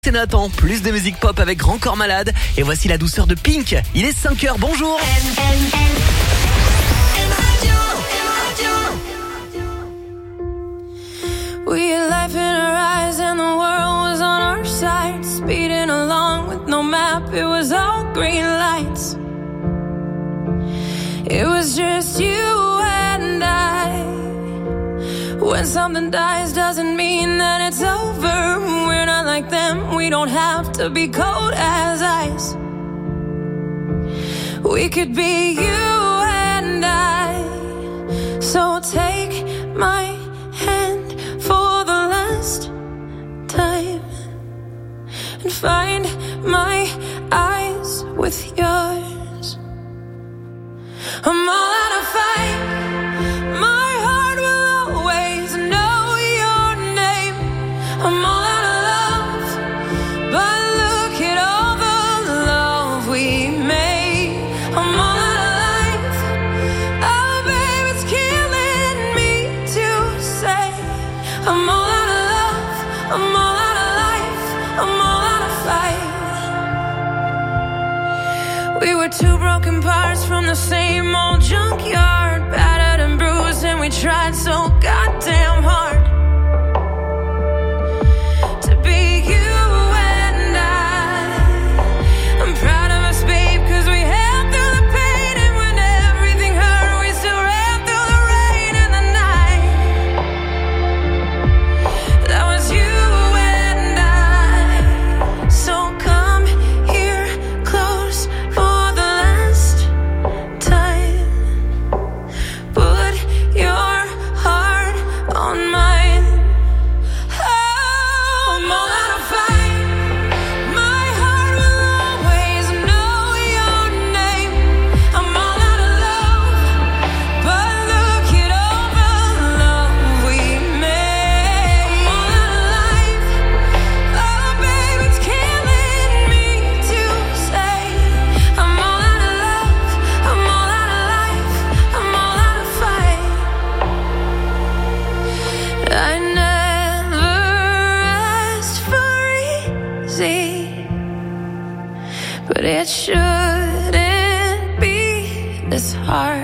C'est Nathan, plus de musique pop avec Grand Corps Malade. Et voici la douceur de Pink. Il est 5h, bonjour. We had life in our eyes and the world was on our side. Speeding along with no map, it was all green lights. It was just you and I. When something dies doesn't mean that it's over. We're not like them, we don't have to be cold as ice. We could be you and I. So take my hand for the last time and find my eyes with yours. I'm all out of fight. My heart will always know your name. I'm all out of love, but look at all the love we made. I'm all out of life. Oh, babe, it's killing me to say. I'm all out of love. I'm all out of life. I'm all out of fight. We were two broken parts from the same old junkyard, battered and bruised, and we tried so goddamn hard to be you and I'm proud of us, babe, 'cause we held through the pain, and when everything hurt, we still ran through the rain and the night. That was you and I. So come here close for the last time. Put your heart on mine. Oh, I'm all out of fight. My heart will always know your name. I'm all out of love, but look at all the love we made. I'm all out of life. Oh, babe, it's killing me to say. I'm all out of love. I'm all out of life. I'm all out of fight. I never asked for easy, but it shouldn't be this hard.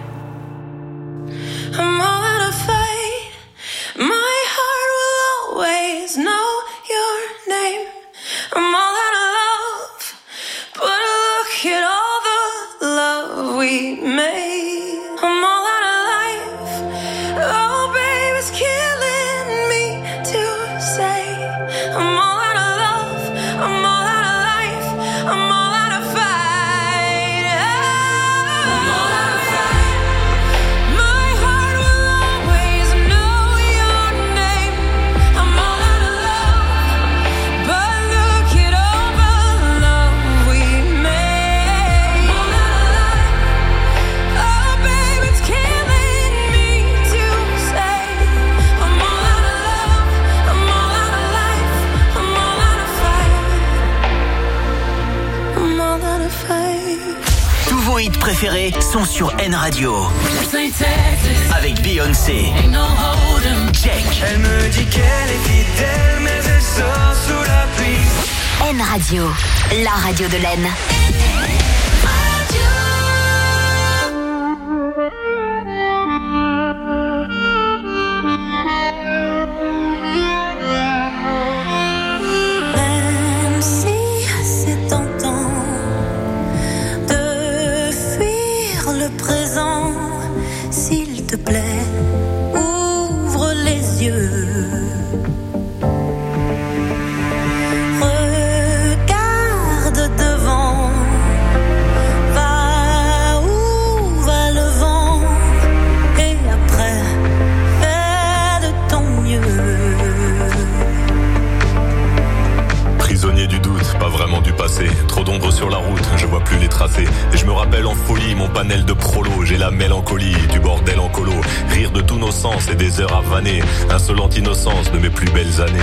I'm all out of fight. My heart will always know your name. I'm all out of love, but look at all the love we made. I'm all out of life. Oh, babe, it's killing me to say. I'm all out of love. I'm all out of life. I'm all out of fight. I'm all out of fight. My heart will always know your name. I'm all out of love, but look at all the love we made. I'm all out of life. Oh, babe, it's killing me to say. I'm all out of love. I'm all out of life. I'm all out of fight. I'm all out of fight. Tous vos hits préférés sont sur N Radio. St. Texas, Avec Beyoncé, ain't no hold'em. Check, Elle me dit qu'elle est fidèle, mais elle sort sous la pluie. N Radio, la radio de l'Aisne. Même si c'est tentant de fuir le présent, s'il te plaît, ouvre les yeux. Regarde devant, va où va le vent, et après, fais de ton mieux. Prisonnier du doute, pas vraiment du passé. Trop d'ombre sur la route, je vois plus les tracés. Et je me rappelle en folie mon panel de prolo. J'ai la mélancolie du bordel en colo. Rire de tous nos sens et des heures à vanner. Insolente innocence de mes plus belles années.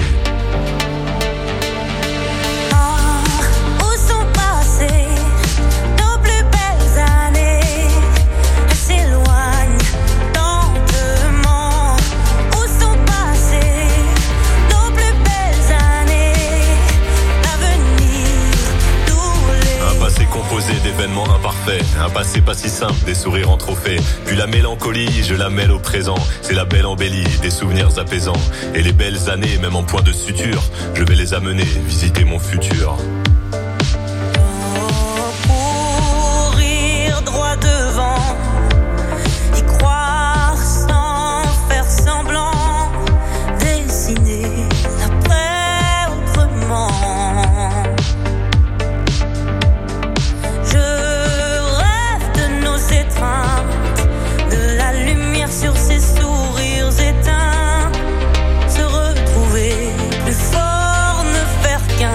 Où sont passées nos plus belles années? Elles s'éloignent lentement. Où sont passées nos plus belles années? événement imparfait, un passé pas si simple, des sourires en trophée. Puis la mélancolie, je la mêle au présent. C'est la belle embellie, des souvenirs apaisants. Et les belles années, même en point de suture, je vais les amener visiter mon futur. Courir droit devant, y croire sans faire semblant, dessiner l'après autrement. Je rêve de nos étreintes, de la lumière sur ces sourires éteints, se retrouver plus fort, ne faire qu'un.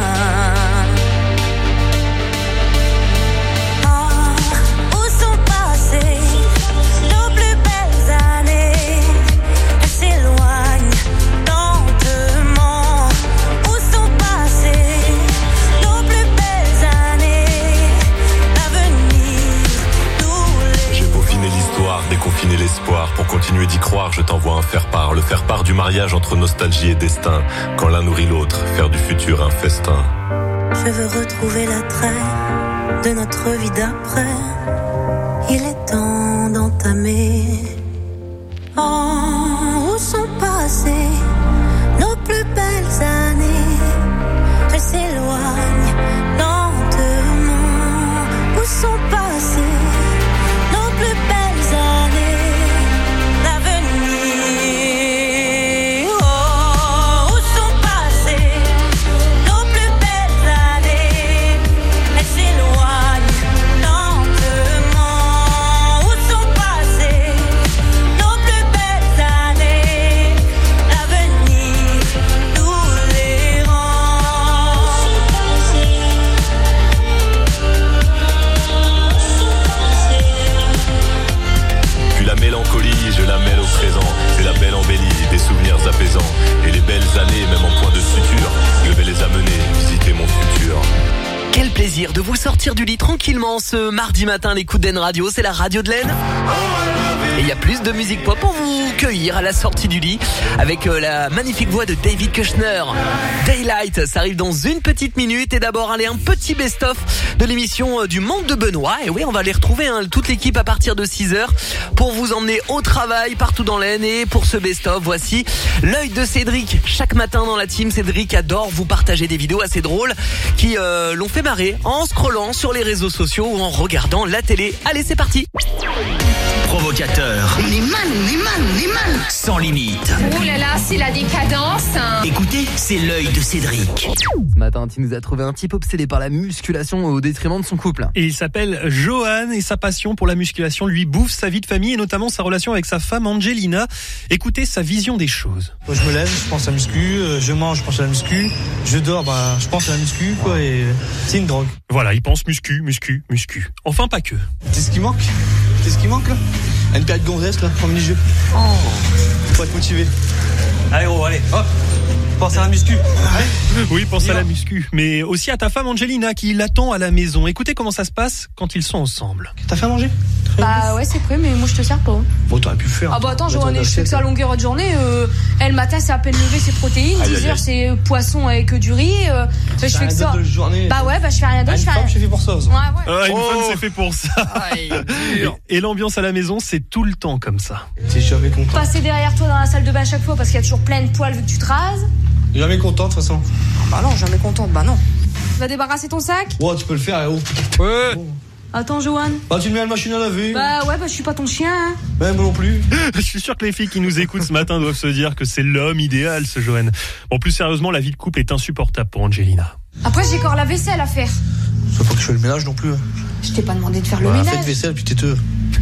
Déconfiner l'espoir, pour continuer d'y croire, je t'envoie un faire-part. Le faire-part du mariage entre nostalgie et destin. Quand l'un nourrit l'autre, faire du futur un festin. Je veux retrouver l'attrait de notre vie d'après. Il est temps d'entamer. Oh, où sont passées nos plus belles années? Elles s'éloignent lentement. Où sont passées nos plus belles années d'avenir? Oh, où sont passées nos plus belles années? Elles s'éloignent lentement. Où sont passées nos plus belles années? L'avenir nous les rend. Puis la mélancolie, je la mêle au présent. C'est la belle embellie, des souvenirs apaisants. Et les belles années, même en point de suture, je vais les amener visiter mon futur. Quel plaisir de vous sortir du lit tranquillement ce mardi matin. L'écoute d'N Radio, c'est la radio de l'Aisne. Et il y a plus de musique pop pour vous cueillir à la sortie du lit avec la magnifique voix de David Kushner. Daylight, ça arrive dans une petite minute. Et d'abord, allez, un petit best-of de l'émission du Monde de Benoît. Et oui, on va les retrouver, toute l'équipe à partir de 6h pour vous emmener au travail partout dans l'Aisne. Et pour ce best-of, voici l'œil de Cédric. Chaque matin dans la team, Cédric adore vous partager des vidéos assez drôles qui l'ont fait marrer en scrollant sur les réseaux sociaux ou en regardant la télé. Allez, c'est parti. Provocateur. Il est mal. Sans limite. Ouh là là, c'est la décadence. Écoutez, c'est l'œil de Cédric. Ce matin, tu nous as trouvé un type obsédé par la musculation au détriment de son couple. Et il s'appelle Johan et sa passion pour la musculation lui bouffe sa vie de famille et notamment sa relation avec sa femme Angelina. Écoutez sa vision des choses. Quand je me lève, je pense à la muscu, je mange, je pense à la muscu, je dors, je pense à la muscu, quoi, et c'est une drogue. Voilà, il pense muscu. Enfin, pas que. C'est ce qui manque là. Une paire de gonzesses là, en mini-jeu. Oh. Faut être motivé. Allez gros, allez, hop. Pense à la muscu. Oui, pense à la muscu. Mais aussi à ta femme Angelina qui l'attend à la maison. Écoutez comment ça se passe quand ils sont ensemble. T'as fait à manger? Bah ouais, c'est prêt, mais moi je te sers pas. Bon, t'aurais pu le faire. Ah bah attends, Johan, je fais que ça à longueur de journée. Le matin, c'est à peine levé, c'est protéines. 10h, c'est poisson avec du riz. Je fais que ça. Bah ouais, je fais rien d'autre. Une femme, c'est fait pour ça. Ouais. Une femme, c'est fait pour ça. Et l'ambiance à la maison, c'est tout le temps comme ça. T'es jamais content. Passer derrière toi dans la salle de bain à chaque fois parce qu'il y a toujours plein de poils vu que tu te rases. Jamais content de toute façon. Bah non, jamais contente, bah non. Tu vas débarrasser ton sac? Ouais, tu peux le faire, Ouais. Attends, Johan. Bah, tu mets à la machine à laver. Bah ouais, je suis pas ton chien. Hein. Moi non plus. Je suis sûr que les filles qui nous écoutent ce matin doivent se dire que c'est l'homme idéal, ce Johan. Bon, plus sérieusement, la vie de couple est insupportable pour Angelina. Après, j'ai encore la vaisselle à faire. Faut pas que je fasse le ménage non plus. Je t'ai pas demandé de faire le ménage. Faites vaisselle, puis t'es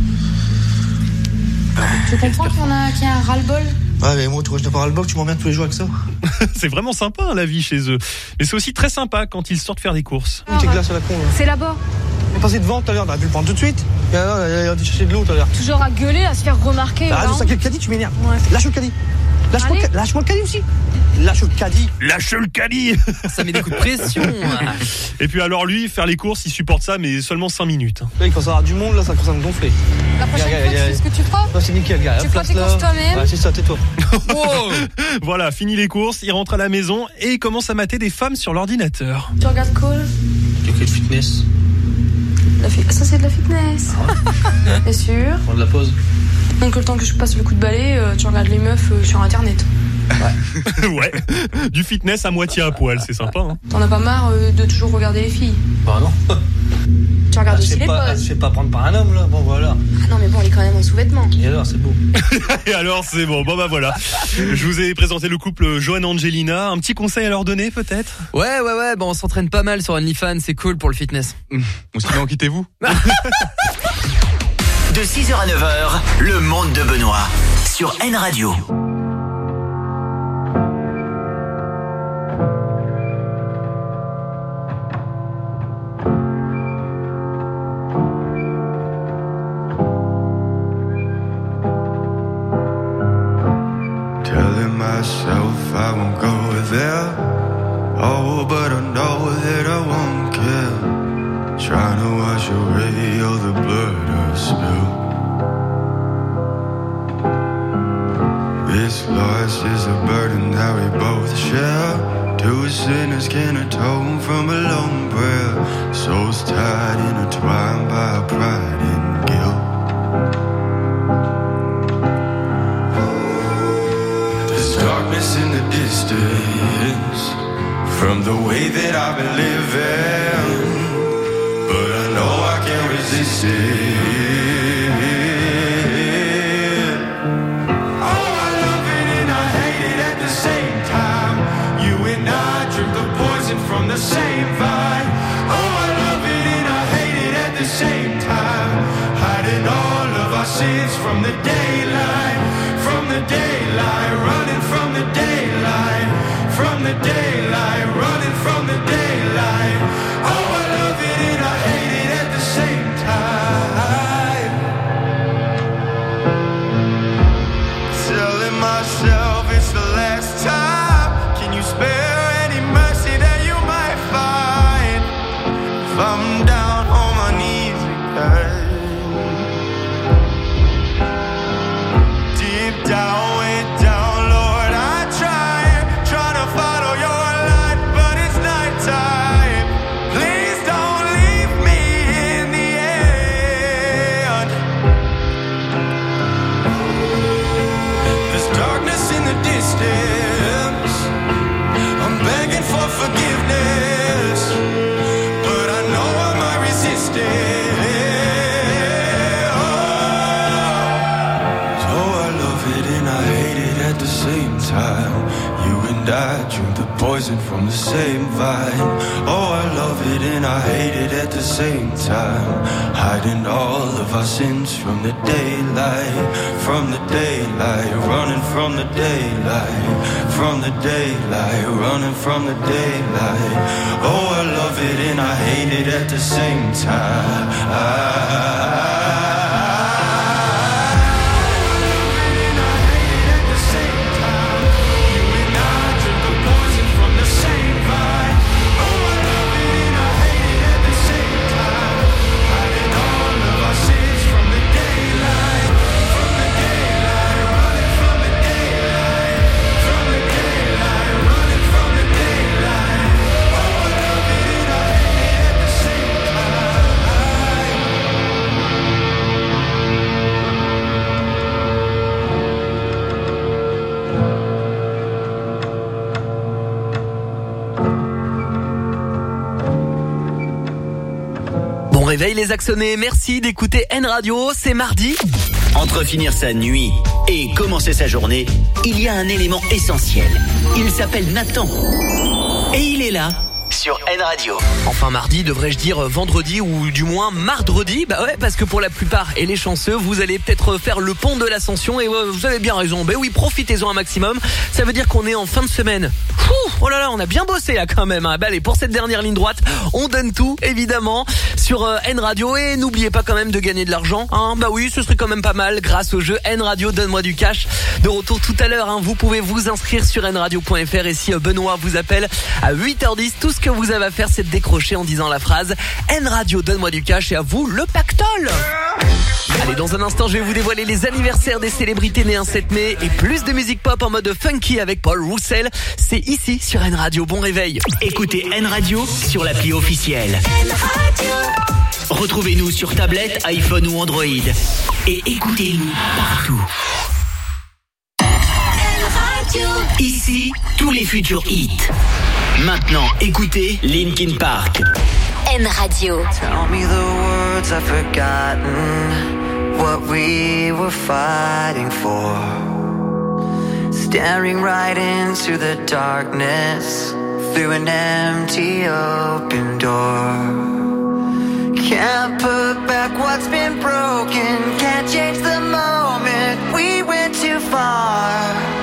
Tu comprends qu'il y a un ras-le-bol? Ouais, mais moi, tu vois, je n'ai pas ras-le-bol, tu m'emmerdes tous les jours avec ça. C'est vraiment sympa, la vie chez eux. Mais c'est aussi très sympa quand ils sortent faire des courses. Tes glaces à la con, là. C'est là-bas. On est passé devant tout à l'heure, t'aurais pu le prendre tout de suite. Il a chercher de l'eau tout à l'heure. Toujours à gueuler, à se faire remarquer. Arrête de saquer le caddie, tu m'énerves. Ouais. Lâche le caddie. Lâche-moi le caddie aussi. Lâche le caddie. Ça met des coups de pression. Et puis alors lui, faire les courses, il supporte ça, mais seulement 5 minutes. Là, quand ça aura du monde, là, ça commence à me gonfler. La prochaine fois, tu sais ce que tu feras? Non, c'est nickel, gars. Tu feras tes courses toi-même. Ouais, c'est ça, tais-toi. Voilà, fini les courses, il rentre à la maison et il commence à mater des femmes sur l'ordinateur. Tu regardes Call? Tu fais de fitness. Ça, c'est de la fitness. Bien sûr. Prends de la pause. Donc, le temps que je passe le coup de balai, tu regardes les meufs sur internet. Ouais. Ouais. Du fitness à moitié à poil, c'est sympa. Hein. T'en as pas marre de toujours regarder les filles? Bah non. Tu regardes aussi les poses. Je sais pas prendre par un homme là, bon voilà. Ah non mais bon, elle est quand même en sous-vêtements. Et alors c'est beau. Et alors c'est bon, bon bah voilà. Je vous ai présenté le couple Johan-Angelina. Un petit conseil à leur donner peut-être? Ouais, bon on s'entraîne pas mal sur OnlyFans, c'est cool pour le fitness. Ou sinon quittez-vous. De 6h à 9h, le monde de Benoît sur N Radio. Telling myself I won't go there. Oh, but I know that I won't care. Trying to wash away all the blood I've spilled. This loss is a burden that we both share. Two sinners can atone from a lone prayer. Souls tied, intertwined by pride and guilt. There's darkness in the distance from the way that I've been living, but I know I can't resist it. Oh, I love it and I hate it at the same time. You and I drink the poison from the same vine. Oh, I love it and I hate it at the same time. Hiding all of our sins from the daylight, from the daylight, running from the daylight, from the daylight, running from the daylight. Oh, I love it and I hate it at the same time. Telling myself it's the last time. Can you spare any mercy that you might find? If I'm down on my knees again, deep down, way down, Lord, I try to follow your light, but it's nighttime. Please don't leave me in the end. There's darkness in the distance. I'm begging for forgiveness, but I know I might resist it. So I love it and I hate it at the same time. You and I drink the poison from the same vine. Oh, I love it and I hate it at the same time. Hiding all of our sins from the daylight, from the daylight, running from the daylight, from the daylight, running from the daylight. Oh, I love it and I hate it at the same time. Réveil les Axonnés, merci d'écouter N Radio, c'est mardi. Entre finir sa nuit et commencer sa journée, il y a un élément essentiel. Il s'appelle Nathan. Et il est là, sur N Radio. Enfin mardi, devrais-je dire vendredi ou du moins mardredi. Bah ouais, parce que pour la plupart et les chanceux, vous allez peut-être faire le pont de l'Ascension et vous avez bien raison. Bah oui, profitez-en un maximum. Ça veut dire qu'on est en fin de semaine. Oh là là, on a bien bossé là quand même. Bah allez, pour cette dernière ligne droite, on donne tout évidemment sur N Radio et n'oubliez pas quand même de gagner de l'argent. Bah oui, ce serait quand même pas mal grâce au jeu N Radio Donne-moi du cash. De retour tout à l'heure, vous pouvez vous inscrire sur nradio.fr et si Benoît vous appelle à 8h10, tout ce que vous avez à faire c'est de décrocher en disant la phrase N Radio Donne-moi du cash et à vous le pactole. Allez, dans un instant, je vais vous dévoiler les anniversaires des célébrités nées un 7 mai et plus de musique pop en mode funky avec Paul Roussel. C'est ici sur N Radio. Bon réveil. Écoutez N Radio sur l'appli officielle. N Radio. Retrouvez-nous sur tablette, iPhone ou Android. Et écoutez-nous partout. Ici, tous les futurs hits. Maintenant, écoutez Linkin Park. N Radio. Tell me the words I've forgotten, what we were fighting for. Staring right into the darkness, through an empty open door. Can't put back what's been broken, can't change the moment, we went too far.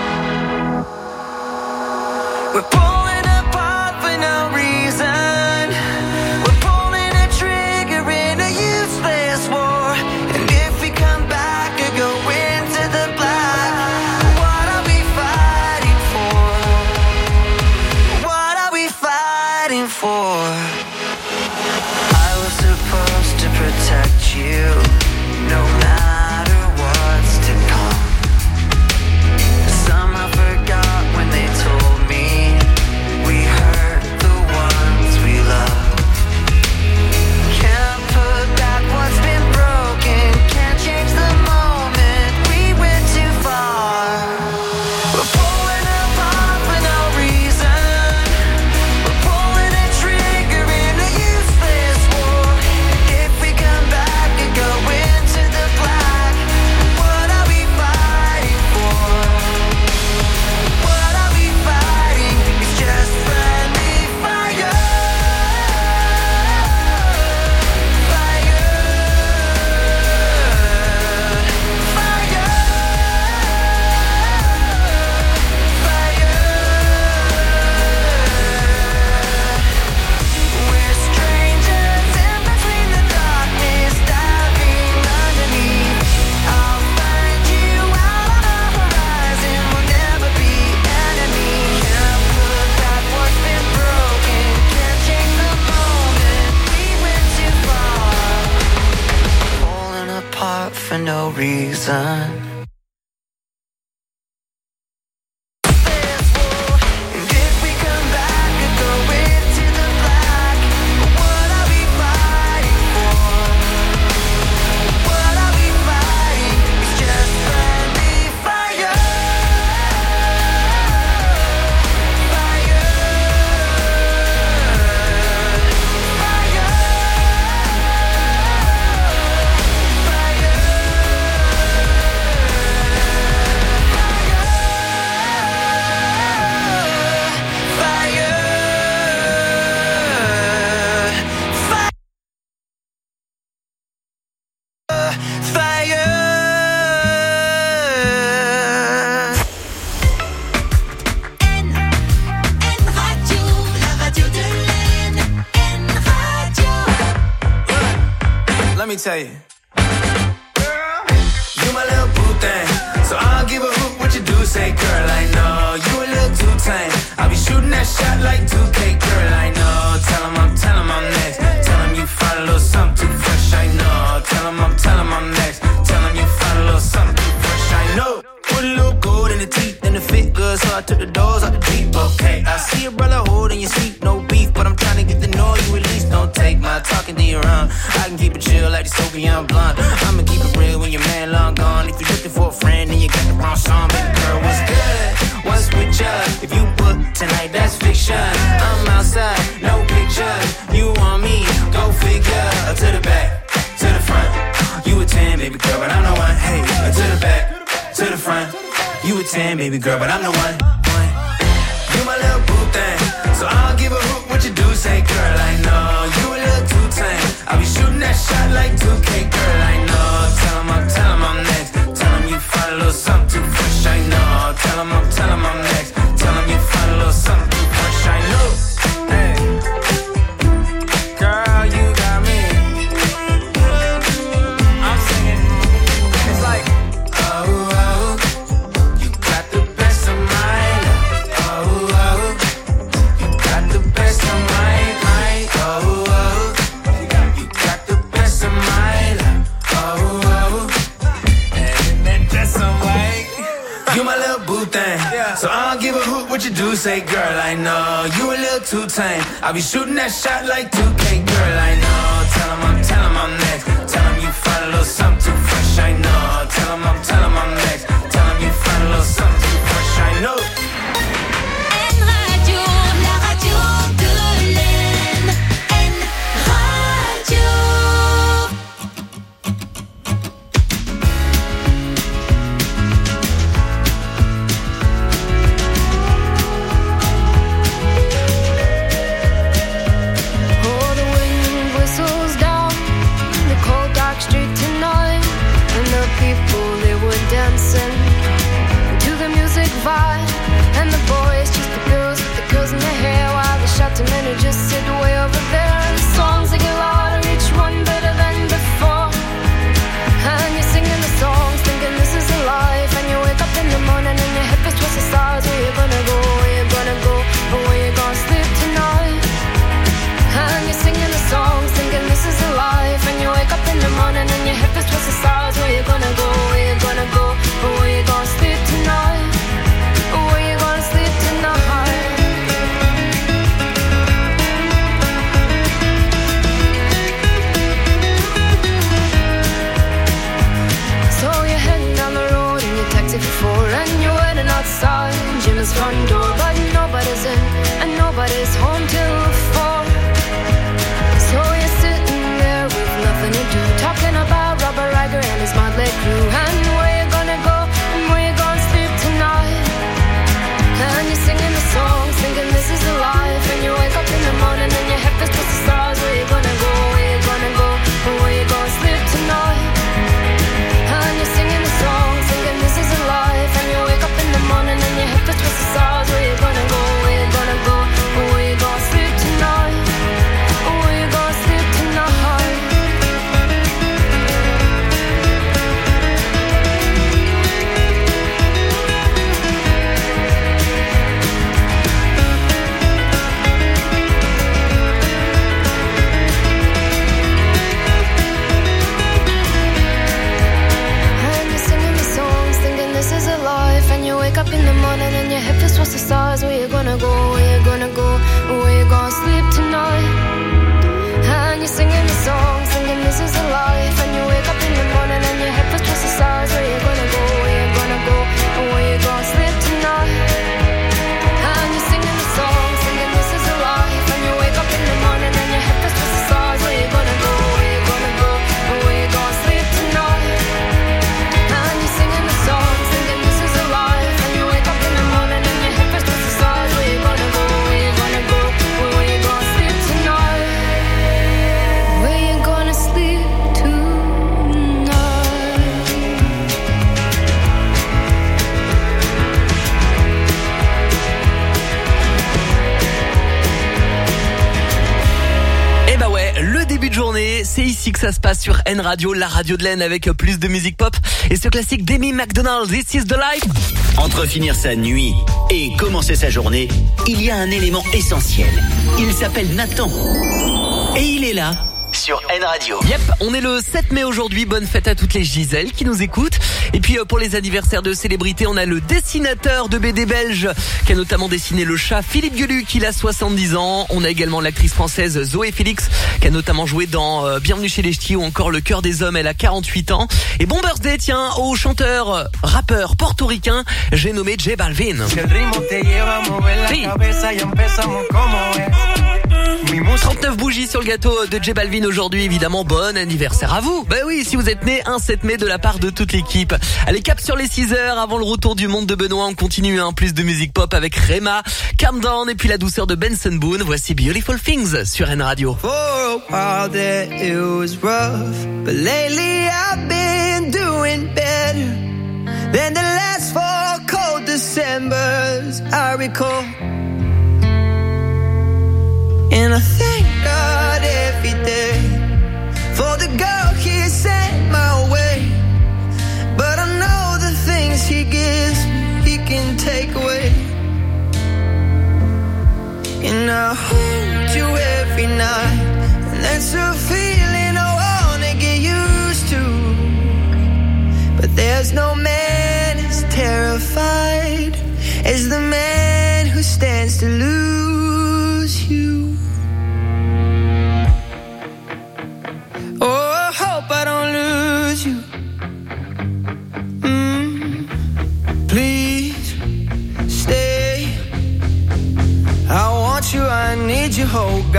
We're pulling apart for no reason, we're pulling a trigger in a useless war. And if we come back or go into the black, what are we fighting for? What are we fighting for? Supposed to protect you, no matter what's to come. Somehow forgot when they told me we hurt the ones we love. Can't put back what's been broken, can't change the moment, we went too far. We're pulling apart for no reason, we're pulling a trigger in a useless war. If we come back and go into the black, what are we fighting for? What are we fighting? It's just friendly fire. Fire. Fire. We're strangers in between the darkness, diving underneath. I'll find you out on the horizon, we'll never be enemies. Can't put back what's been broken, can't change the moment, we went too far. Pulling apart for no reason. And if we come back and go into the black, what are we fighting for? What are we fighting? It's just friendly fire. Fire. Fire. Let me tell you, you my little boo thing, so I'll give a hoot what you do. Say, girl, I know you a little too tame. I'll be shooting that shot like 2K, girl, I know. Tell him I'm next. Tell him you find a little something too fresh, I know. Tell him I'm next. Tell him you find a little something too fresh, I know. Put a little gold in the teeth and it fit good, so I took the doors out the Jeep. Okay, I see a brother holding your seat, no beef, but I'm trying to get to know you at least. Don't take my talking to your own. I can keep it chill like the Soviet blonde. I'ma keep it real when your man long gone. If you're looking for a friend and you got the wrong song, baby girl, what's good? What's with ya? If you book tonight, that's fiction. I'm outside, no pictures. You want me? Go figure. To the back, to the front. You a 10, baby girl, but I'm the one. Hey, to the back, to the front. You a 10, baby girl, but I'm the one. You my little boo thing, so I'll give a hoot what you do. Say, girl, I know you a little too tame. I'll be shooting that shot like 2K, girl, I know. Tell him I'm next. Tell him you find a little something too fresh, I know. Tell him I'm next. Tell him you find a little something too fresh, I know. Hey, girl, you got me. I'm singing. It's like, oh, you got the best of my love. Oh, you got the best of my mind. Oh, you got the best of my love. Oh, and that's some white. You my little boo thing, so I don't give a hoot what you do. Say, girl, I know you a little too tame. I'll be shooting that shot like 2K, girl, I know. Tell him I'm something too fresh, I know. Tell 'em I'm next. Tell 'em you find a little something too fresh, I know. N Radio, la radio de l'Aisne. N Radio. Oh, the wind whistles down the cold dark street tonight, and the people they were dancing to the music vibe, and the boys just the girls with the girls in their hair, while the shouting men who just sit way over there. The songs they get louder, each one better than before, and you're singing the songs thinking this is a life, and you wake up in the morning and your hip is twisted sides. Where you gonna go, where you gonna go, or where you gonna sleep tonight? And you're singing the songs thinking this is a life, and you wake up in the morning and your hip is twisted sides. Where you gonna go, where you gonna go, or where you gonna sleep tonight? Or where you gonna sleep tonight? So you're heading down the road in your taxi for 4, and you're waiting outside Jim's front door, but nobody's in and nobody's home till 4. So you're sitting there with nothing to do, talking about Robert Riger and his motley crew, and where you gonna go and where you gonna sleep tonight? And you're singing the songs thinking this is a life, and you wake up in the morning and your head is twisted the stars. Where you gonna go, where you gonna go, and where you gonna sleep tonight? And you're singing the songs thinking this is a life, and you wake up in the morning and your head is twisted the stars. Where you gonna go, where you gonna go, and where you gonna sleep tonight? Or where you gonna sleep tonight? And you're singing the songs thinking this is a life, and you wake up in the morning and your hip is twisted the stars. Where you gonna go, where you gonna go, where you gonna sleep tonight? And you're singing the songs thinking this is a life, and you wake up in the morning and your hip is twisted the stars. Where you gonna go, where you gonna go, and where you gonna sleep tonight? And you're singing the songs thinking this is a life, and you wake up in the morning and your hip is twisted the stars. Where you gonna go, where you gonna go, and where you gonna sleep tonight? And you're singing the songs thinking this is a life, and you wake up in the morning and your hip is twisted the stars. Where you gonna go, where you gonna go, and where you gonna sleep tonight? Where you gonna sleep tonight? Et bah ouais, le début de journée, c'est ici que ça se passe sur N Radio, la radio de l'Aisne, avec plus de musique pop et ce classique d'Amy McDonald, This is the Life. Entre finir sa nuit et commencer sa journée, il y a un élément essentiel. Il s'appelle Nathan. Et il est là, sur N Radio. Yep, on est le 7 mai aujourd'hui, bonne fête à toutes les Gisèle qui nous écoutent. Et puis pour les anniversaires de célébrités, on a le dessinateur de BD belge qui a notamment dessiné le chat Philippe Gueluc, il a 70 ans. On a également l'actrice française Zoé Félix qui a notamment joué dans Bienvenue chez les Ch'tis ou encore Le cœur des hommes, elle a 48 ans. Et bon birthday, tiens, au chanteur, rappeur portoricain, j'ai nommé J Balvin. Oui. 39 bougies sur le gâteau de J Balvin aujourd'hui, évidemment, bon anniversaire à vous. Bah oui, si vous êtes né un 7 mai de la part de toute l'équipe. Allez, cap sur les 6 heures avant le retour du monde de Benoît, on continue, plus de musique pop avec Rema, Calm Down et puis la douceur de Benson Boone. Voici Beautiful Things sur N Radio. For a while there it was rough, but lately I've been doing better than the last 4 cold Decembers I recall. And I thank God every day for the girl He sent my way. But I know the things He gives me, He can take away. And I hold you every night, and that's a feeling I wanna get used to. But there's no man as terrified as the man who stands to lose you. Oh, I hope I don't lose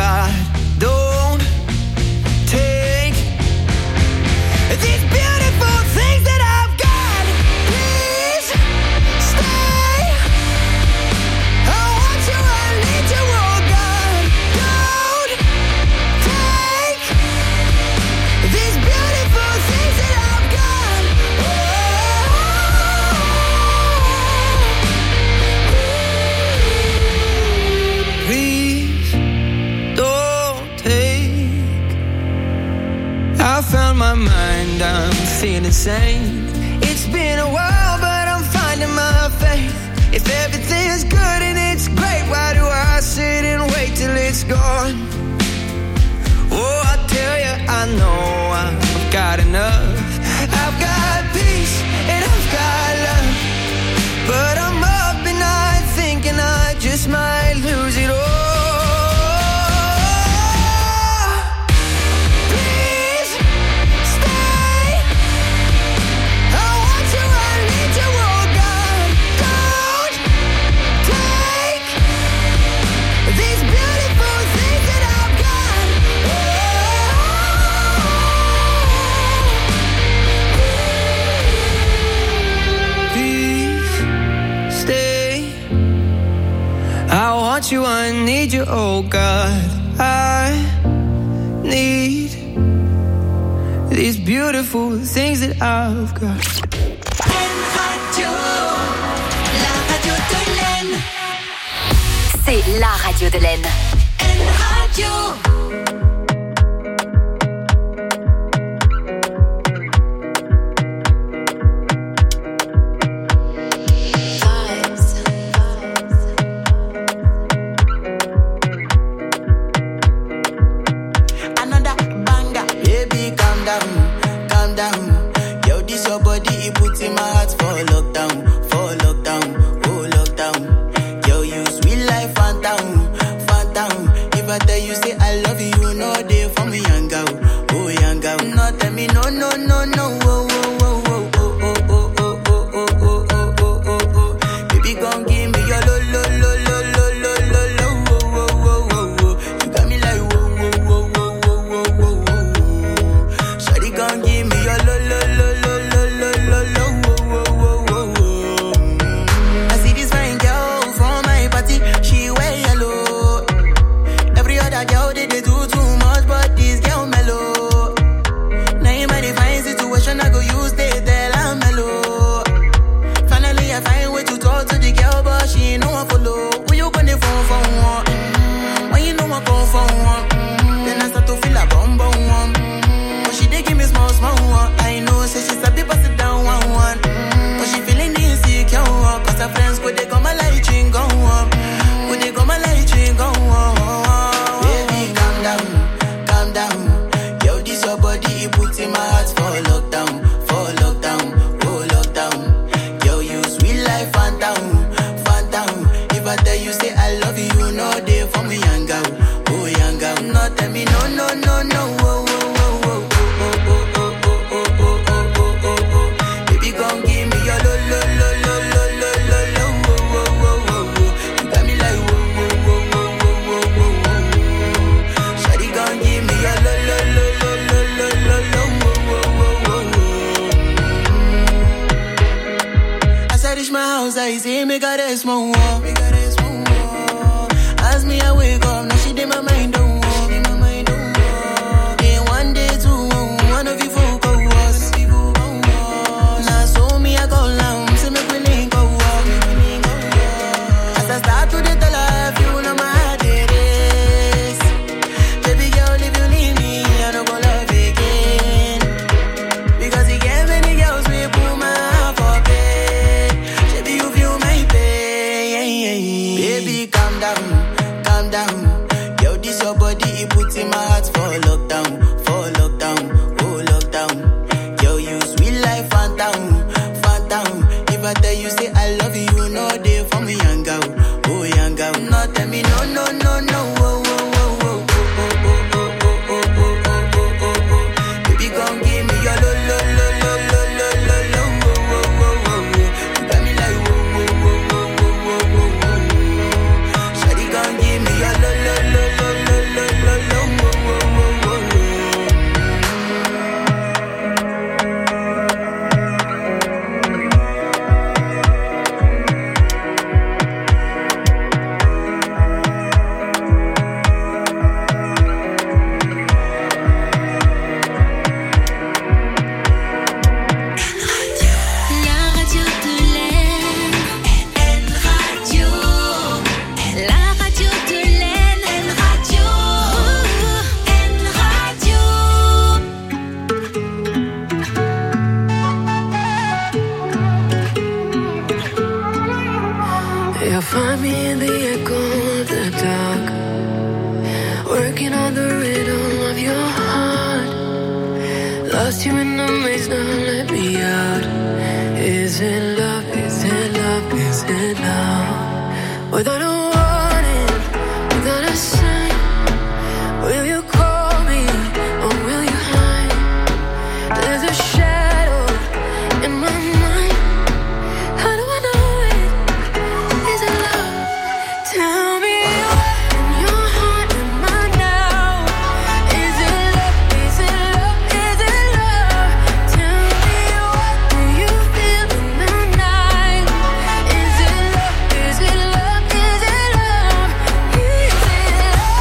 God, don't take these beautiful things that I've got. Please stay. I want you, I need you, oh God. Don't take these beautiful things that I've got. Please don't take. I found my mind, I'm feeling sane. It's been a while, but I'm finding my faith. If everything's good and it's great, why do I sit and wait till it's gone? Oh, I tell you, I know I've got enough. I've got peace and I've got love, but I'm up and I thinking I just might lose it all. Please stay. I want you, I need you, oh God. Don't take these beautiful things that I've got. Please stay. I want you, I need you, oh God. I need these beautiful things that I've got. La radio de l'Aisne. C'est la radio de l'Aisne. Radio. Another banger. Baby, calm down, calm down. Yo, this your body, it puts in my heart for lockdown, oh lockdown. Yo, you sweet life, phantom, phantom. If I tell you say I love you, you know they for me, young girl, oh young girl. No, tell me no, no, no, no, oh, oh, oh, oh, oh, oh, oh, oh, oh, oh, oh, oh, oh, oh. Baby, gon' give me your lo, lo, lo, lo, lo, lo, lo, lo, oh, oh, oh, oh, oh. You got me like whoa, whoa, whoa, whoa, whoa, whoa, whoa, whoa. Shawty gon' give me your lo, lo, lo, lo, lo, lo, lo, lo, whoa, whoa, whoa, whoa. I see this fine girl from my party, she wear yellow. Every other girl they do too much, but this girl mellow. Now in my divine situation, I go use they tell I'm mellow. Finally I find way to talk to the girl, but she ain't no one follow. Who you gonna phone for one? When you know I come for one, then I start to feel a bum bum one. But she dey give me small small one. I know say she's a bit sit down one one. But she feeling insecure, cause her friends go they go my light ring go on. Go they go my light ring go on. Baby, calm down, calm down. Yo, this your body, it puts in my heart for lockdown, oh lockdown. Yo, you sweet life, phantom, phantom. If I tell you say I love you, you know they for me, young girl, oh young girl. No, tell me no, no, no, no, oh, oh, oh, oh, oh, oh, oh, oh, oh, oh, oh, oh, oh. Baby, gon' give me your lo, lo, lo, lo, lo, lo, lo, lo, oh, oh, oh, oh, oh. You got me like whoa, whoa, whoa, whoa, whoa, whoa, whoa, whoa. Shawty gon' give me your lo, lo, lo, lo, lo, lo, lo, lo, oh, oh, oh, oh, oh. As I reach my house, I see me got a small wall. As me I wake up, now she did my mind don't walk. Then one day two, one of you folk go was. Now so me I go long, see me willing go walk. As I start to the tell her, you know my heart it is. Baby girl, if you leave me, I don't go love again. Because you get many girls, we put my heart for bed. Baby, you feel my pain. Baby, calm down, calm down. Yo, this your body, it puts in my heart for lockdown, oh lockdown. Yo, you sweet life, phantom, phantom. If I tell you say I love you, you know they for me, young girl, oh young girl. No, tell me no, no, no, no, oh, oh, oh, oh, oh, oh, oh, oh, oh, oh, oh, oh, oh, oh. Baby, gon' give me your lo, lo, lo, lo, lo, lo, lo, lo, oh, oh, oh, oh, oh. You got me like whoa, whoa, whoa, whoa, whoa, whoa, whoa, whoa. Shawty gon' give me your lo, lo, lo, lo, lo, lo, lo. Lost you in the maze, now let me out. Is it love, is it love, is it love? Without a warning, without a sign, will you call me or will you hide? There's a shadow in my mind. How do I know it? Is it love? Tell me what in your heart am I now? Is it love? Is it love? Is it love? Tell me what do you feel in the night? Is it love? Is it love? Is it love? Is it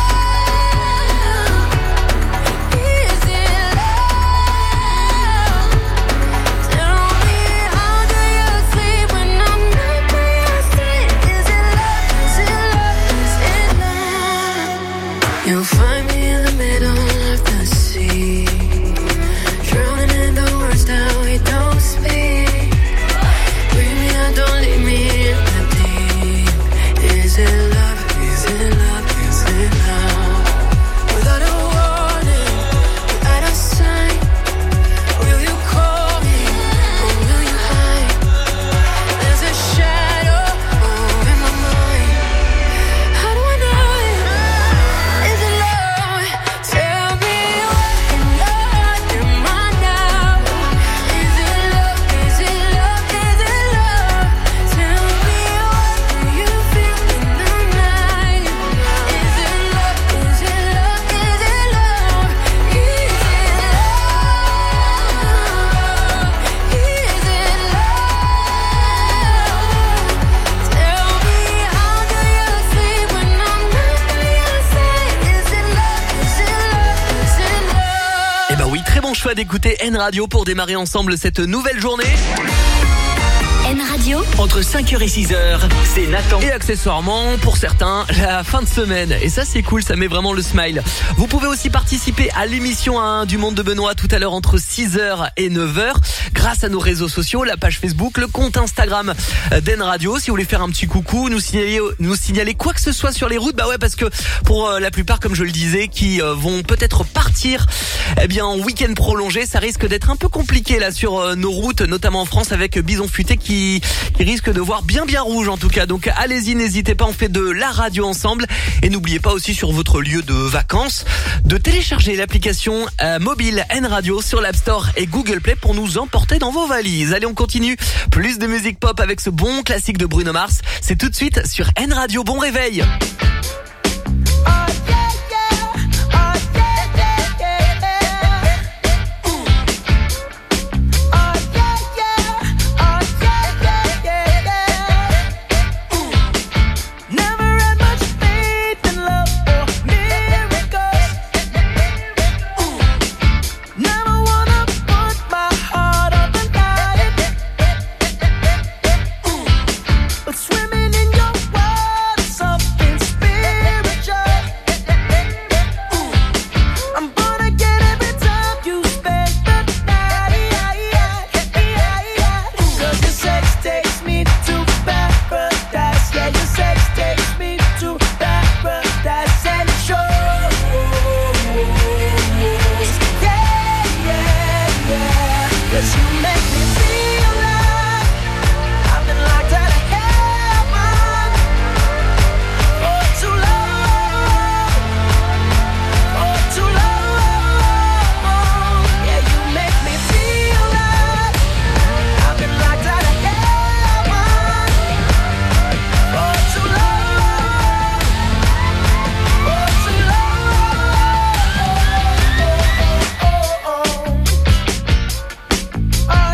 love? Is it love? Tell me how do you sleep when I'm not by your side? Is it love? Is it love? Is it love? You'll find me in the middle of the sea, drowning in the words that we don't speak. Bring me out, don't leave me in the deep. Is it love? Is it love? Is it love? Without a warning, without a sign, will you call me or will you hide? There's a shadow in my mind. How do I know it? Is it love? Tell me what in your heart am I now? Is it love? Is it love? Is it love? Tell me what do you feel in the night? Is it love? Is it love? Is it love? Is it love? Is it love? Tell me how do you sleep when I'm not by your side? Is it love? Is it love? Is it love? Eh ben oui, très bon choix d'écouter N Radio pour démarrer ensemble cette nouvelle journée. N Radio, Entre 5h et 6h, c'est Nathan. Et accessoirement, pour certains, la fin de semaine. Et ça, c'est cool, ça met vraiment le smile. Vous pouvez aussi participer à l'émission 1 du Monde de Benoît tout à l'heure entre 6h et 9h grâce à nos réseaux sociaux, la page Facebook, le compte Instagram d'N Radio. Si vous voulez faire un petit coucou, nous signaler quoi que ce soit sur les routes, bah ouais, parce que pour la plupart, comme je le disais, qui vont peut-être partir en week-end prolongé, ça risque d'être un peu compliqué là sur nos routes, notamment en France avec Bison Futé qui risque de voir bien rouge en tout cas. Donc allez-y, n'hésitez pas, on fait de la radio ensemble. Et n'oubliez pas aussi sur votre lieu de vacances de télécharger l'application mobile N Radio sur l'App Store et Google Play pour nous emporter dans vos valises. Allez, on continue. Plus de musique pop avec ce bon classique de Bruno Mars. C'est tout de suite sur N Radio. Bon réveil. Swimming in your world, something Oh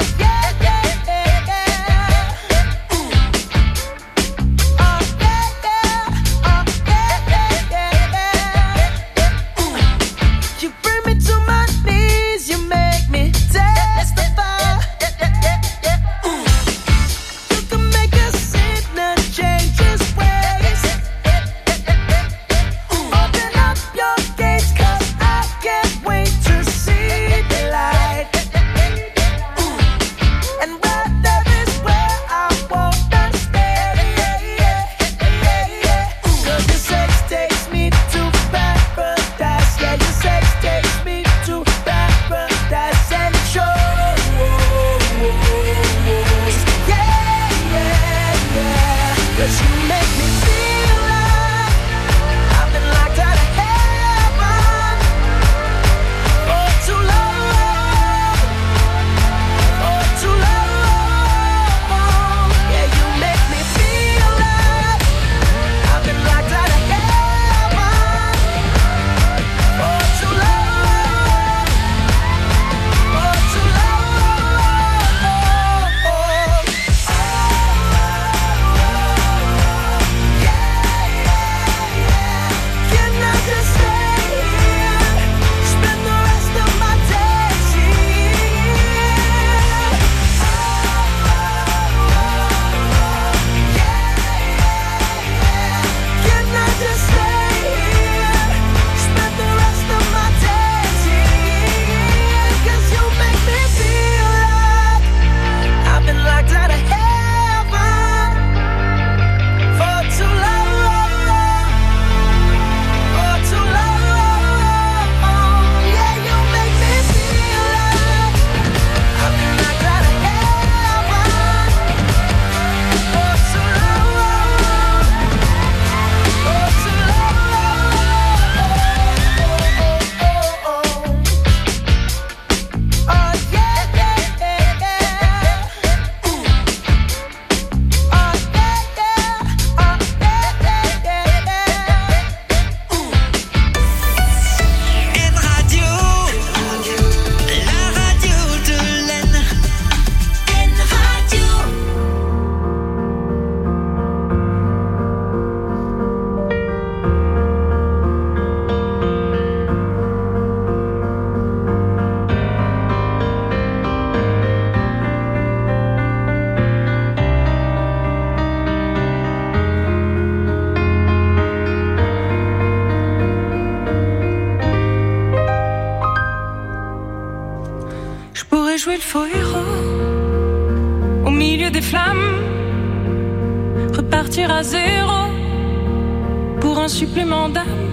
jouer le faux héros au milieu des flammes, repartir à zéro pour un supplément d'âme.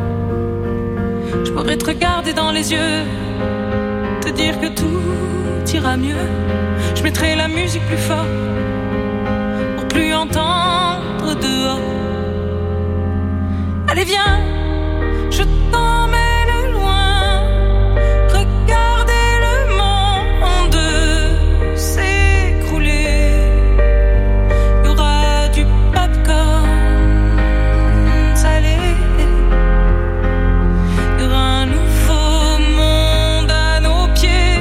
Je pourrais te regarder dans les yeux, te dire que tout ira mieux. Je mettrai la musique plus fort pour plus entendre dehors. Allez viens, je t'emmène loin, regarder le monde s'écrouler. Il y aura du popcorn salé, il y aura un nouveau monde à nos pieds.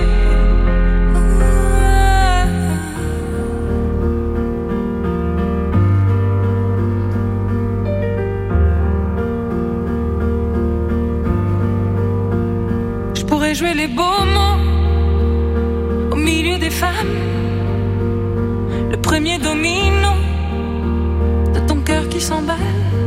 Je pourrais jouer les beaux mots au milieu des femmes, le premier domino de ton cœur qui s'emballe.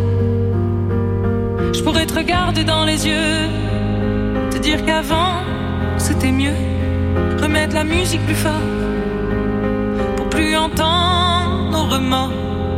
Je pourrais te regarder dans les yeux, te dire qu'avant c'était mieux, remettre la musique plus fort pour plus entendre nos remords.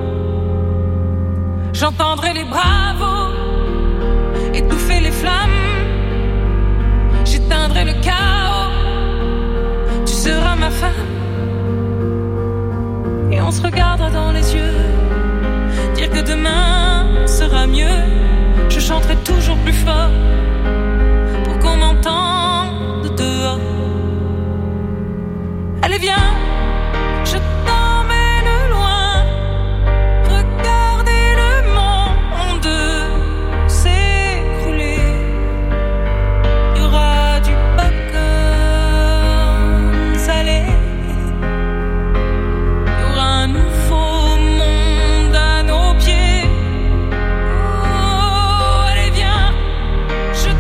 J'entendrai les bravos étouffer les flammes, j'éteindrai le chaos, tu seras ma femme. Et on se regardera dans les yeux, dire que demain sera mieux. Je chanterai toujours plus fort pour qu'on m'entende dehors. Allez viens, je t'emmène loin, regarder le monde s'écrouler. Il y aura du popcorn salé, il y aura un nouveau monde à nos pieds. Oh, allez viens, je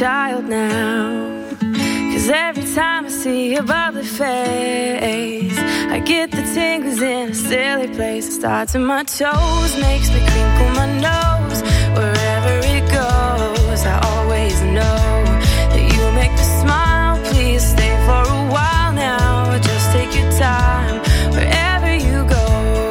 child now. 'Cause every time I see your bubbly face, I get the tingles in a silly place. It starts in my toes, makes me crinkle my nose. Wherever it goes, I always know that you make me smile. Please stay for a while now, just take your time wherever you go.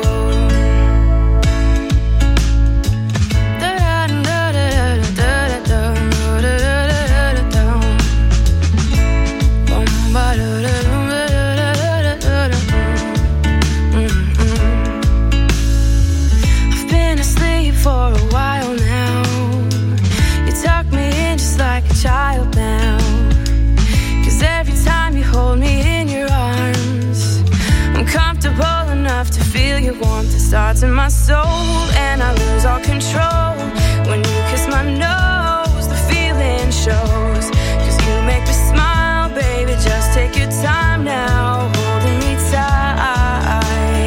I've been asleep for a while now. You tuck me in just like a child now. 'Cause every time you hold me in your arms, I'm comfortable enough to feel your warmth. It starts in my soul and I lose all control. When you kiss my nose, the feeling shows. 'Cause you make me smile, baby, just take your time now, holding me tight.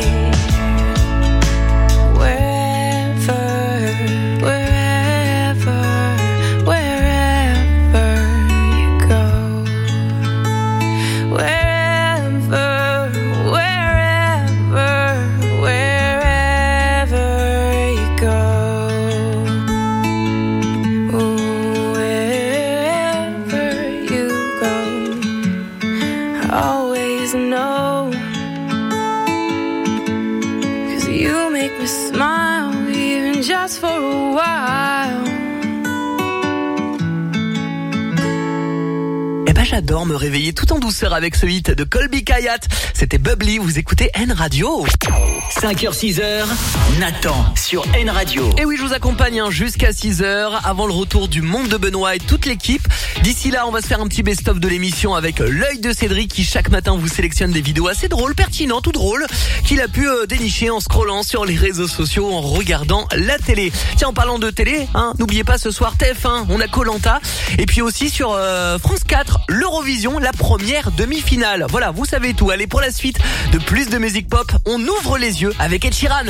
Wherever you go. Wherever you go. Wherever you go. I always know. 'Cause you make me smile, even just for a while. Eh ben j'adore me réveiller tout en douceur avec ce hit de Colby Kayat. C'était Bubbly, vous écoutez N Radio. 5h, 6h, Nathan sur N Radio. Et oui, je vous accompagne jusqu'à 6h avant le retour du monde de Benoît et toute l'équipe. D'ici là, on va se faire un petit best-of de l'émission avec l'œil de Cédric qui chaque matin vous sélectionne des vidéos assez drôles, pertinentes ou drôles qu'il a pu dénicher en scrollant sur les réseaux sociaux, en regardant la télé. Tiens, en parlant de télé, n'oubliez pas ce soir TF1, on a Koh-Lanta. Et puis aussi sur France 4, l'Eurovision, la première demi-finale. Voilà, vous savez tout. Allez, pour la suite de plus de musique pop, on ouvre les yeux avec Ed Sheeran.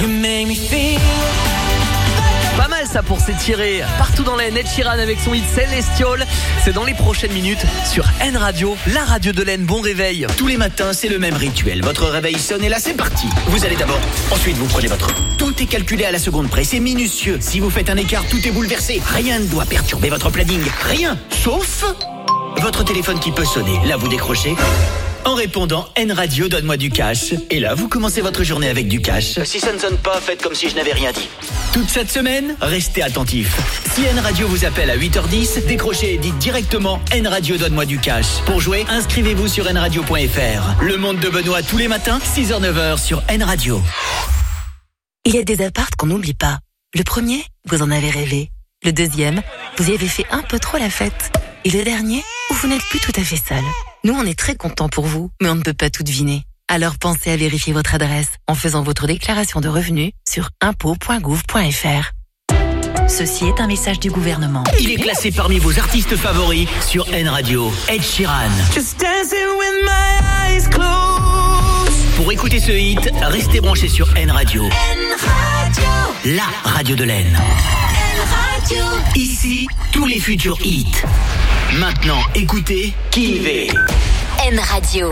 Pas mal ça pour s'étirer partout dans l'Aisne. Ed Sheeran avec son hit Celestial. C'est dans les prochaines minutes sur N Radio, la radio de l'Aisne. Bon réveil. Tous les matins, c'est le même rituel. Votre réveil sonne et là, c'est parti. Vous allez d'abord, ensuite vous prenez votre... Tout est calculé à la seconde près, c'est minutieux. Si vous faites un écart, tout est bouleversé. Rien ne doit perturber votre planning. Rien, sauf votre téléphone qui peut sonner. Là, vous décrochez. En répondant N Radio, donne-moi du cash. Et là, vous commencez votre journée avec du cash. Si ça ne sonne pas, faites comme si je n'avais rien dit. Toute cette semaine, restez attentifs. Si N Radio vous appelle à 8h10, décrochez et dites directement N Radio, donne-moi du cash. Pour jouer, inscrivez-vous sur nradio.fr. Le monde de Benoît tous les matins, 6h-9h sur N Radio. Il y a des apparts qu'on n'oublie pas. Le premier, vous en avez rêvé. Le deuxième, vous y avez fait un peu trop la fête. Et le dernier, où vous n'êtes plus tout à fait seul. Nous, on est très contents pour vous, mais on ne peut pas tout deviner. Alors pensez à vérifier votre adresse en faisant votre déclaration de revenus sur impôts.gouv.fr. Ceci est un message du gouvernement. Il est classé parmi vos artistes favoris sur N Radio. Ed Sheeran. Just dancing with my eyes closed. Pour écouter ce hit, restez branchés sur N Radio. N Radio. La radio de l'Aisne. N Radio. Ici, tous les futurs hits. Maintenant, écoutez Kinvé. N Radio.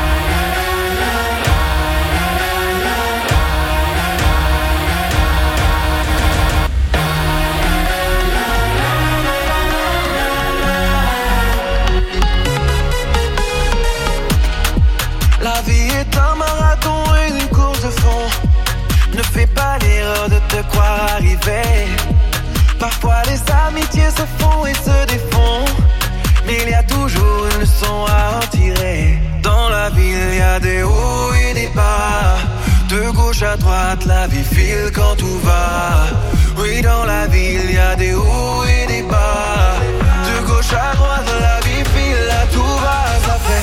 La vie est un marathon et une course de fond. Ne fais pas l'erreur de te croire arrivé. Parfois les amitiés se font et se défont, mais il y a toujours une leçon à en tirer. Dans la vie il y a des hauts et des bas. De gauche à droite la vie file quand tout va. Oui, dans la vie il y a des hauts et des bas. De gauche à droite la vie file là tout va. Ça fait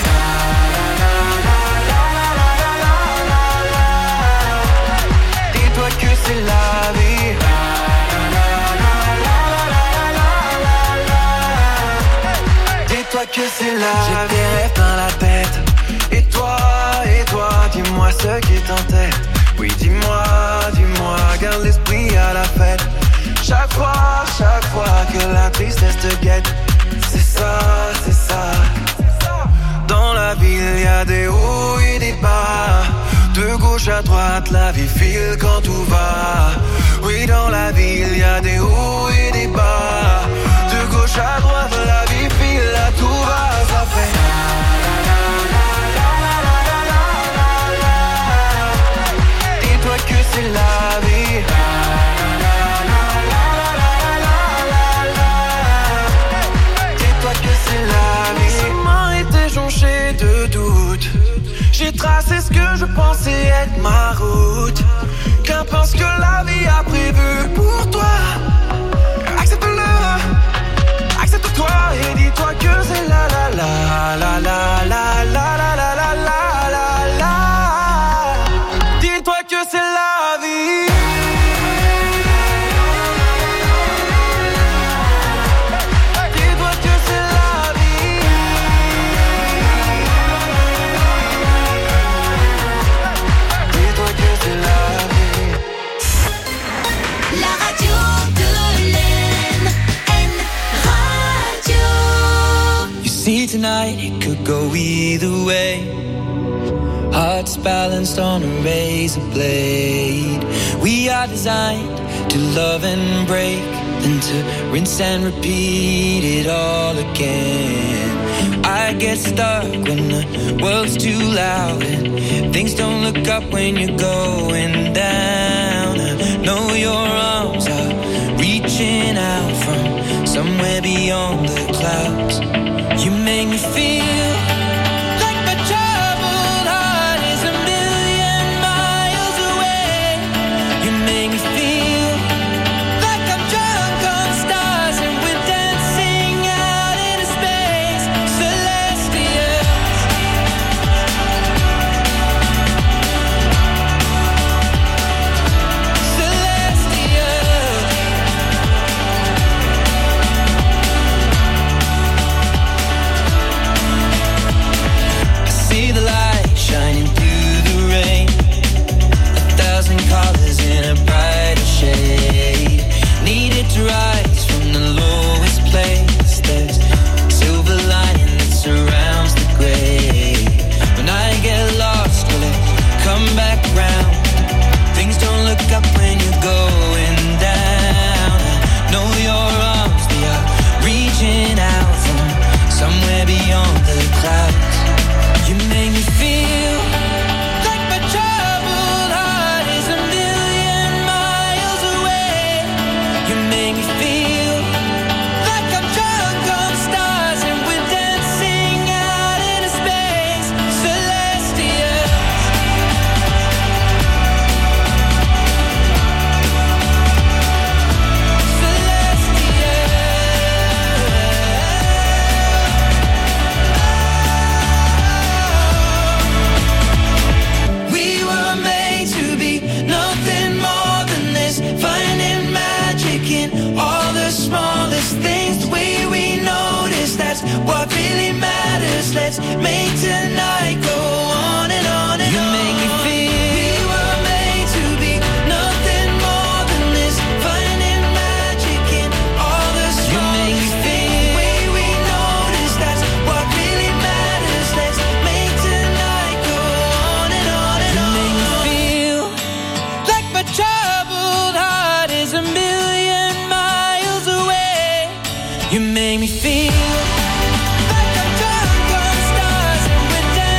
dis-toi que c'est la vie. Dis-toi que c'est la vie. J'ai des rêves dans la tête. Et toi, dis-moi ce qui est en tête. Oui, dis-moi, garde l'esprit à la fête. Chaque fois que la tristesse te guette, c'est ça. Dans la ville, y a des hauts et des bas. De gauche à droite, la vie file quand tout va. Oui, dans la ville, y a des hauts et des bas. De gauche à droite, la vie file à tout va. Ça fait dis-toi que c'est la vie. Dis-toi que c'est la vie. Mes chemins étaient jonchés de doutes. J'ai tracé ce que je pensais être ma route. Qu'importe ce que la vie a prévu pour toi. Accepte-le, accepte-toi et dis-toi que c'est la la la la la la la la la la la la. Dis-toi que c'est la vie. Dis-toi que c'est la vie. Dis-toi que c'est la vie. La radio de Laine, Radio. You see tonight it could go either way. Hearts balanced on a razor blade. We are designed to love and break, then to rinse and repeat it all again. I get stuck when the world's too loud and things don't look up when you're going down. I know your arms are reaching out from somewhere beyond the clouds. You make me feel like my troubled heart is a million miles away. You make me feel like I'm drunk on stars and we're dancing out into space, celestial. I see the light shining through the rain, 1,000 colors in a brighter shade. Needed to rise from the lowest place. There's silver lining that surrounds the gray. When I get lost, will it come back round? Things don't look up when you're going down. I know your arms, they are reaching out from somewhere beyond the clouds. You make me feel like my troubled heart is a million miles away. You make me feel like I'm drunk on stars and we're dancing out into space, celestial. We were made to be nothing more than this, finding magic in all the smallest things. The way we notice, that's what really matters. Let's make tonight go on and on and on. You make me feel we were made to be nothing more than this, finding magic in all the smallest things. You make me feel the way we notice, that's what really matters. Let's make tonight go on and on and on. You make me feel like my troubled heart is a million miles away. You make me feel like I'm drunk on stars and we're dancing.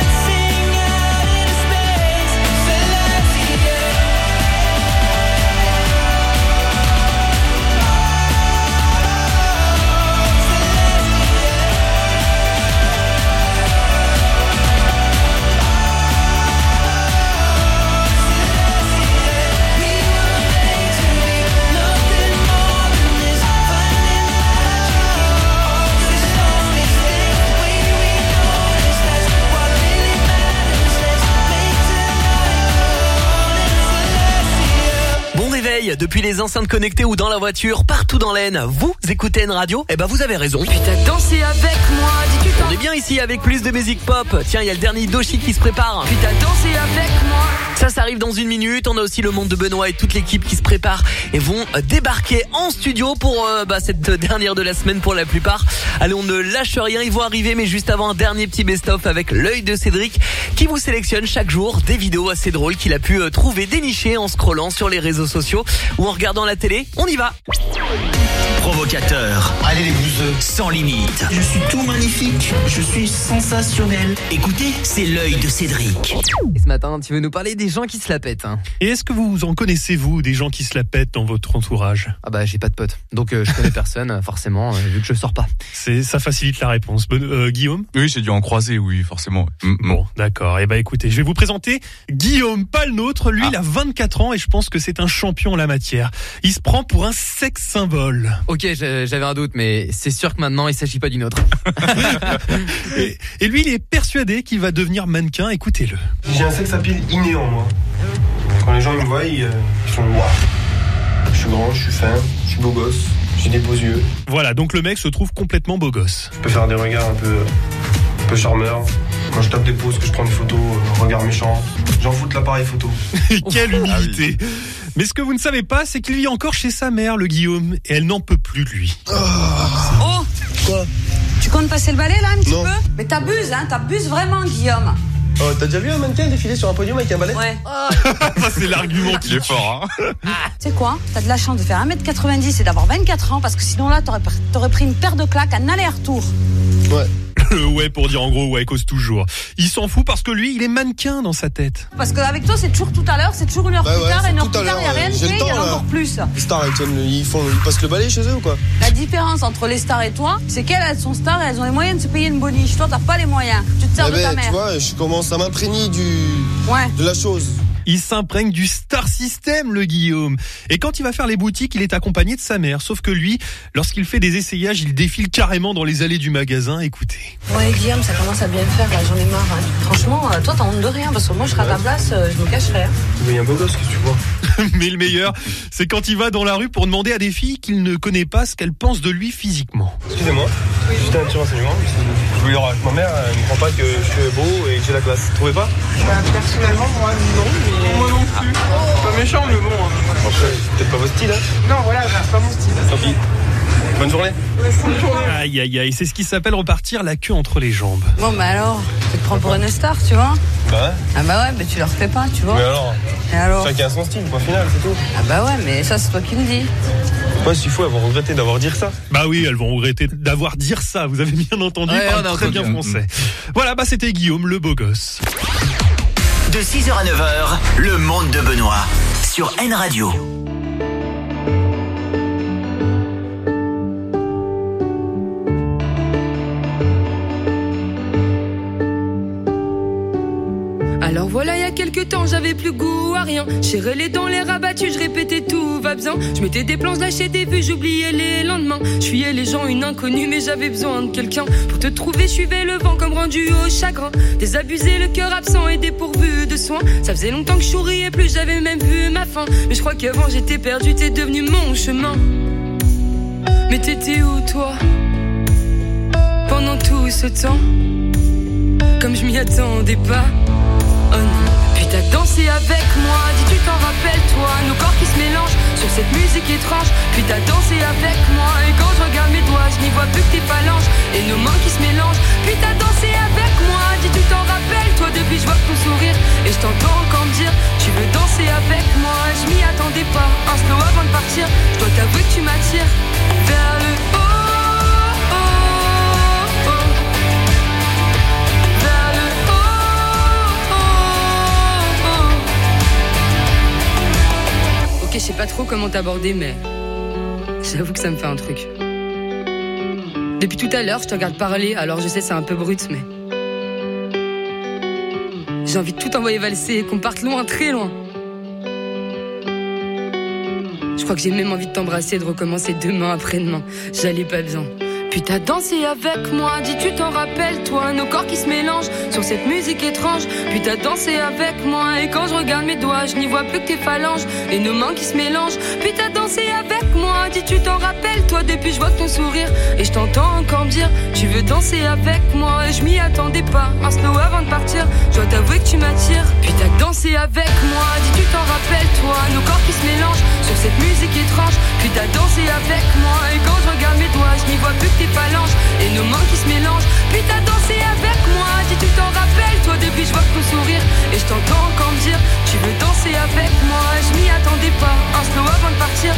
depuis les enceintes connectées ou dans la voiture, partout dans l'Aisne, vous écoutez N Radio? Eh ben vous avez raison. Puis t'as dansé avec moi, dis-tu t'en... On est bien ici avec plus de musique pop. Tiens, il y a le dernier Doshi qui se prépare. Puis t'as dansé avec moi. Ça arrive dans une minute. On a aussi le monde de Benoît et toute l'équipe qui se prépare et vont débarquer en studio pour cette dernière de la semaine pour la plupart. Allez, on ne lâche rien, ils vont arriver, mais juste avant un dernier petit best-of avec l'œil de Cédric qui vous sélectionne chaque jour des vidéos assez drôles qu'il a pu trouver dénichées en scrollant sur les réseaux sociaux ou en regardant la télé. On y va. Provocateur. Allez les bouseux. Sans limite. Je suis tout magnifique, je suis sensationnel. Écoutez, c'est l'œil de Cédric. Et ce matin, tu veux nous parler des gens qui se la pètent, hein. Et est-ce que vous en connaissez, vous, des gens qui se la pètent dans votre entourage? Ah bah j'ai pas de potes, donc je connais personne, forcément, vu que je sors pas. Ça facilite la réponse. Guillaume? Oui, j'ai dû en croiser, oui, forcément. Bon, d'accord. Eh ben écoutez, je vais vous présenter Guillaume, pas le nôtre. Lui, il a 24 ans et je pense que c'est un champion en la matière. Il se prend pour un sex symbole. Ok, j'avais un doute, mais c'est sûr que maintenant, il s'agit pas d'une autre. et lui, il est persuadé qu'il va devenir mannequin. Écoutez-le. J'ai un sex appeal inné en moi. Quand les gens me voient, ils font waouh. Je suis grand, je suis fin, je suis beau gosse, j'ai des beaux yeux. Voilà, donc le mec se trouve complètement beau gosse. Je peux faire des regards un peu charmeurs. Quand je tape des poses, que je prends des photos, regard méchant, j'en fous de l'appareil photo. Quelle humilité. Mais ce que vous ne savez pas, c'est qu'il vit encore chez sa mère, le Guillaume, et elle n'en peut plus de lui. Oh, quoi? Tu comptes passer le balai là un petit Non. peu? Mais t'abuses, hein, t'abuses vraiment, Guillaume. Oh, t'as déjà vu un mannequin défiler sur un podium avec un balai? Ouais. Ça, c'est l'argument qui est fort, hein. Tu sais quoi? T'as de la chance de faire 1m90 et d'avoir 24 ans, parce que sinon là, t'aurais pris une paire de claques en aller-retour. Ouais. Ouais, pour dire en gros, ouais, cause toujours. Il s'en fout parce que lui, il est mannequin dans sa tête. Parce qu'avec toi, c'est toujours tout à l'heure, c'est toujours une heure Bah plus ouais, tard, c'est et une heure tout plus à tard, il n'y a l'heure, rien de j'ai le fait, il y en temps, a là. encore plus. Les stars, ils passent le balai chez eux ou quoi? La différence entre les stars et toi, c'est qu'elles, elles sont stars et elles ont les moyens de se payer une boniche. Toi, t'as pas les moyens. Tu te sers de ta mère. Tu vois, je commence à m'imprégner de la chose. Il s'imprègne du star system, le Guillaume. Et quand il va faire les boutiques, il est accompagné de sa mère. Sauf que lui, lorsqu'il fait des essayages, il défile carrément dans les allées du magasin. Écoutez. Ouais, Guillaume, ça commence à bien faire, là, j'en ai marre. Hein. Franchement, toi, t'as honte de rien, parce que moi, je serais à ta place, je me cacherais. Hein. Mais il y a un beau gosse, qu'est-ce que tu vois? Mais le meilleur, c'est quand il va dans la rue pour demander à des filles qu'il ne connaît pas ce qu'elles pensent de lui physiquement. Excusez-moi, juste un petit renseignement. Je voulais dire avec ma mère, elle ne croit pas que je suis beau et que j'ai la classe. Vous trouvez pas? Personnellement, moi, non, mais... Moi non plus. Pas méchant, mais bon. Après, c'est peut-être pas votre style, hein? Non, voilà, c'est pas mon style. Tant pis. Bonne journée. Bonne journée. Aïe, aïe, aïe, c'est ce qui s'appelle repartir la queue entre les jambes. Bon, bah alors, tu te prends pour une star, tu vois? Bah ouais. Ah bah ouais, mais tu leur fais pas, tu vois? Mais alors? Et alors? Chacun a son style, point final, c'est tout. Ah bah ouais, mais ça, c'est toi qui me dis. Ouais, s'il faut, elles vont regretter d'avoir dit ça. Bah oui, elles vont regretter d'avoir dit ça. Vous avez bien entendu, Ouais, parle on a très entendu. bien français. Voilà, bah c'était Guillaume, le beau gosse. De 6h à 9h, le monde de Benoît sur N Radio. Alors voilà, il y a quelques temps, j'avais plus goût à rien. Serré les dents, les rabattus, je répétais tout va bien. Je mettais des plans, je lâchais des vues, j'oubliais les lendemains. Je fuyais les gens, une inconnue, mais j'avais besoin de quelqu'un. Pour te trouver, je suivais le vent comme rendu au chagrin. Désabusé, le cœur absent et dépourvu de soins. Ça faisait longtemps que je souriais plus, j'avais même vu ma fin. Mais je crois qu'avant j'étais perdu, t'es devenu mon chemin. Mais t'étais où toi? Pendant tout ce temps, comme je m'y attendais pas. Oh non, puis t'as dansé avec moi, dis tu t'en rappelles toi, nos corps qui se mélangent sur cette musique étrange. Puis t'as dansé avec moi, et quand je regarde mes doigts, je n'y vois plus que tes phalanges et nos mains qui se mélangent. Puis t'as dansé avec moi, dis tu t'en rappelles toi, depuis je vois ton sourire et je t'entends encore me dire tu veux danser avec moi. Je m'y attendais pas, un slow avant de partir, je dois t'avouer que tu m'attires vers le haut. Ok, je sais pas trop comment t'aborder, mais j'avoue que ça me fait un truc. Depuis tout à l'heure, je te regarde parler, alors je sais c'est un peu brut, mais j'ai envie de tout envoyer valser et qu'on parte loin, très loin. Je crois que j'ai même envie de t'embrasser et de recommencer demain après-demain. J'allais pas bien. Puis t'as dansé avec moi, dis tu t'en rappelles toi, nos corps qui se mélangent sur cette musique étrange. Puis t'as dansé avec moi et quand je regarde mes doigts, je n'y vois plus que tes phalanges et nos mains qui se mélangent. Puis t'as dansé avec moi, dis tu t'en rappelles toi, depuis je vois ton sourire et je t'entends encore me dire tu veux danser avec moi. Et je m'y attendais pas, un slow avant de partir, je dois t'avouer que tu m'attires. Puis t'as dansé avec moi, dis tu t'en rappelles toi, nos corps qui se mélangent sur cette musique étrange. Puis t'as dansé avec moi et quand je regarde mes doigts, je n'y vois plus que tes phalanges et nos mains qui se mélangent.